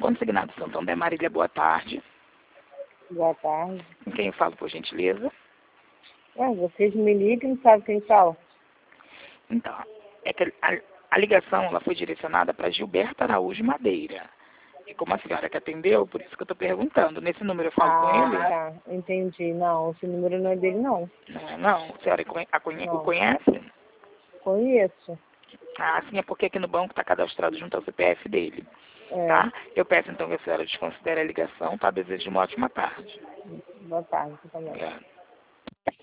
consignado Santander Marília, boa tarde. Boa tarde. Com quem eu falo, por gentileza? Vocês me ligam e não sabem quem fala? Então, é que a ligação ela foi direcionada para Gilberto Araújo Madeira. E como a senhora que atendeu, por isso que eu estou perguntando. Nesse número eu falo com ele? Tá, entendi. Não, esse número não é dele, não. Não é não? A senhora o Não. conhece? Conheço. Ah, sim, é porque aqui no banco está cadastrado junto ao CPF dele. É. Tá? Eu peço então que a senhora desconsidere a ligação, tá? Desejo uma ótima tarde. Boa tarde também. Obrigada.